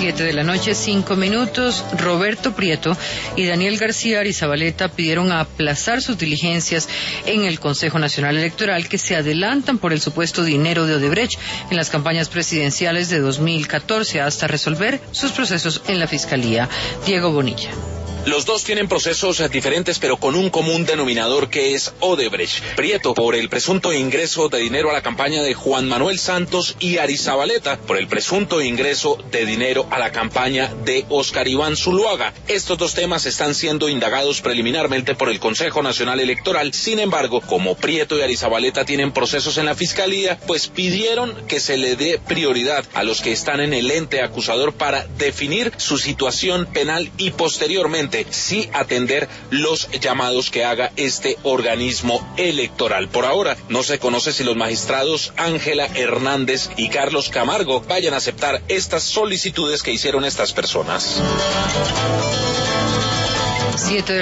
7:05 p.m. Roberto Prieto y Daniel García Arizabaleta pidieron aplazar sus diligencias en el Consejo Nacional Electoral que se adelantan por el supuesto dinero de Odebrecht en las campañas presidenciales de 2014 hasta resolver sus procesos en la Fiscalía. Diego Bonilla. Los dos tienen procesos diferentes, pero con un común denominador que es Odebrecht. Prieto por el presunto ingreso de dinero a la campaña de Juan Manuel Santos y Arizabaleta por el presunto ingreso de dinero a la campaña de Óscar Iván Zuluaga. Estos dos temas están siendo indagados preliminarmente por el Consejo Nacional Electoral. Sin embargo, como Prieto y Arizabaleta tienen procesos en la Fiscalía, pues pidieron que se le dé prioridad a los que están en el ente acusador para definir su situación penal y posteriormente sí atender los llamados que haga este organismo electoral. Por ahora no se conoce si los magistrados Ángela Hernández y Carlos Camargo vayan a aceptar estas solicitudes que hicieron estas personas. 7